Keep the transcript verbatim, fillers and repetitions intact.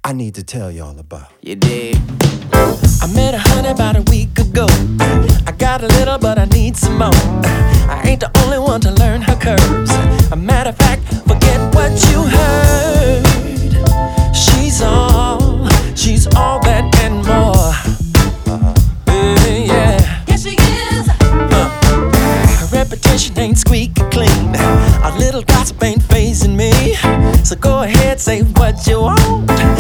I need to tell y'all about. You dig? I met a honey about a week ago. I got a little, but I need some more. I ain't the only one to learn her curves. A matter of fact, forget what you heard. She's all, she's all that and more. Uh-huh. Uh, yeah. Yes, she is. Uh, her reputation ain't squeaky clean. A little gossip ain't fazing me. So go ahead